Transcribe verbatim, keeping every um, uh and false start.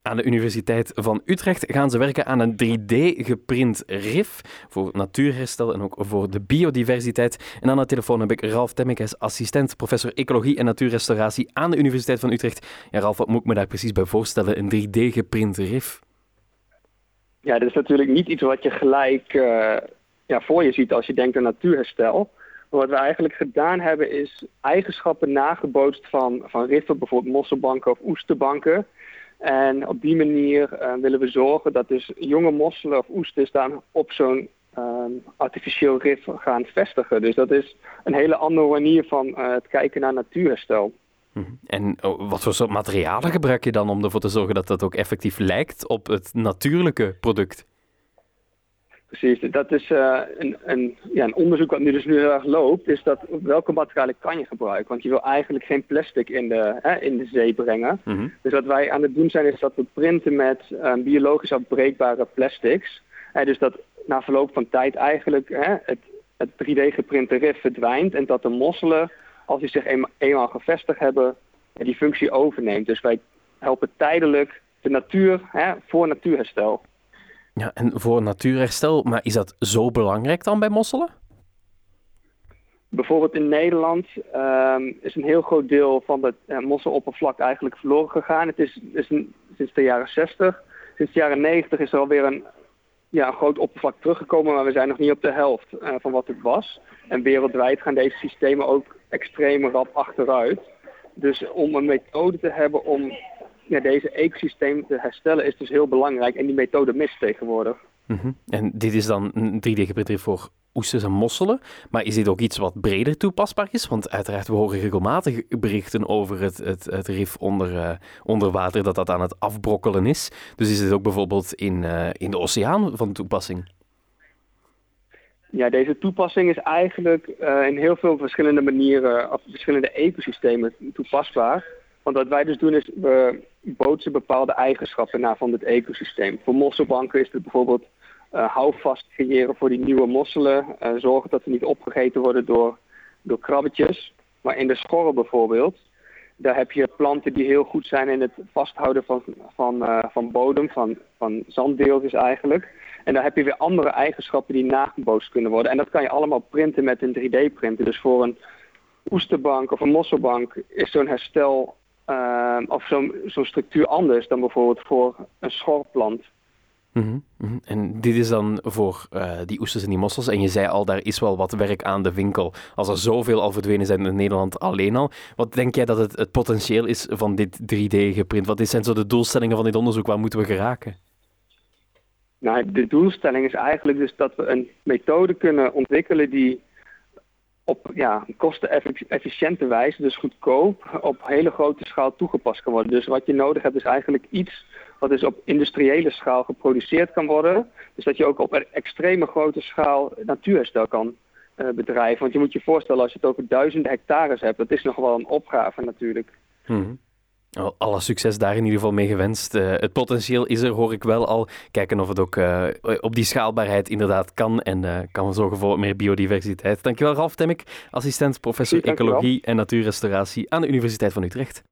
Aan de Universiteit van Utrecht gaan ze werken aan een drie D-geprint rif voor natuurherstel en ook voor de biodiversiteit. En aan de telefoon heb ik Ralf Temmink, hij is assistent professor ecologie en natuurrestauratie aan de Universiteit van Utrecht. Ja, Ralf, wat moet ik me daar precies bij voorstellen? Een drie D-geprint rif? Ja, dat is natuurlijk niet iets wat je gelijk uh, ja, voor je ziet als je denkt aan natuurherstel. Maar wat we eigenlijk gedaan hebben is eigenschappen nagebootst van, van riffen, bijvoorbeeld mosselbanken of oesterbanken. En op die manier uh, willen we zorgen dat dus jonge mosselen of oesters dan op zo'n uh, artificieel rif gaan vestigen. Dus dat is een hele andere manier van uh, het kijken naar natuurherstel. En wat voor soort materialen gebruik je dan om ervoor te zorgen dat dat ook effectief lijkt op het natuurlijke product? Precies, dat is uh, een, een, ja, een onderzoek wat nu dus nu heel erg loopt, is dat welke materialen kan je gebruiken? Want je wil eigenlijk geen plastic in de, hè, in de zee brengen. Mm-hmm. Dus wat wij aan het doen zijn is dat we printen met uh, biologisch afbreekbare plastics. Uh, dus dat na verloop van tijd eigenlijk hè, het, het drie D-geprinte rif verdwijnt en dat de mosselen, als die zich eenmaal, eenmaal gevestigd hebben, die functie overneemt. Dus wij helpen tijdelijk de natuur hè, voor natuurherstel. Ja, en voor natuurherstel, maar is dat zo belangrijk dan bij mosselen? Bijvoorbeeld in Nederland um, is een heel groot deel van het uh, mosseloppervlak eigenlijk verloren gegaan. Het is, is een, sinds de jaren zestig. Sinds de jaren negentig is er alweer een, ja, een groot oppervlak teruggekomen, maar we zijn nog niet op de helft uh, van wat het was. En wereldwijd gaan deze systemen ook extreem rap achteruit. Dus om een methode te hebben om ja, deze ecosystemen te herstellen is dus heel belangrijk. En die methode mist tegenwoordig. Mm-hmm. En dit is dan een drie D-geprint rif voor oesters en mosselen. Maar is dit ook iets wat breder toepasbaar is? Want uiteraard, we horen regelmatig berichten over het, het, het rif onder, uh, onder water, dat dat aan het afbrokkelen is. Dus is dit ook bijvoorbeeld in, uh, in de oceaan van toepassing? Ja, deze toepassing is eigenlijk uh, in heel veel verschillende manieren, of verschillende ecosystemen toepasbaar. Want wat wij dus doen is, we bootsen bepaalde eigenschappen naar van dit ecosysteem. Voor mosselbanken is het bijvoorbeeld uh, houvast creëren voor die nieuwe mosselen. Uh, zorgen dat ze niet opgegeten worden door, door krabbetjes. Maar in de schorren bijvoorbeeld, daar heb je planten die heel goed zijn in het vasthouden van, van, uh, van bodem, van, van zanddeeltjes eigenlijk. En daar heb je weer andere eigenschappen die nagebootst kunnen worden. En dat kan je allemaal printen met een drie D-printer. Dus voor een oesterbank of een mosselbank is zo'n herstel uh, of zo'n, zo'n structuur anders dan bijvoorbeeld voor een schorplant. Mm-hmm, mm-hmm. En dit is dan voor uh, die oesters en die mossels. En je zei al, daar is wel wat werk aan de winkel. Als er zoveel al verdwenen zijn in Nederland alleen al. Wat denk jij dat het, het potentieel is van dit drie D-geprint? Wat zijn zo de doelstellingen van dit onderzoek? Waar moeten we geraken? Nou, de doelstelling is eigenlijk dus dat we een methode kunnen ontwikkelen die op ja, kostenefficiënte wijze, dus goedkoop, op hele grote schaal toegepast kan worden. Dus wat je nodig hebt is eigenlijk iets wat dus op industriële schaal geproduceerd kan worden. Dus dat je ook op een extreme grote schaal natuurherstel kan uh, bedrijven. Want je moet je voorstellen, als je het over duizenden hectares hebt, dat is nog wel een opgave natuurlijk. Mm-hmm. Alle succes daar in ieder geval mee gewenst. Uh, het potentieel is er, hoor ik wel al. Kijken of het ook uh, op die schaalbaarheid inderdaad kan en uh, kan zorgen voor wat meer biodiversiteit. Dankjewel, Ralf Temmink, assistent professor ecologie en natuurrestauratie aan de Universiteit van Utrecht.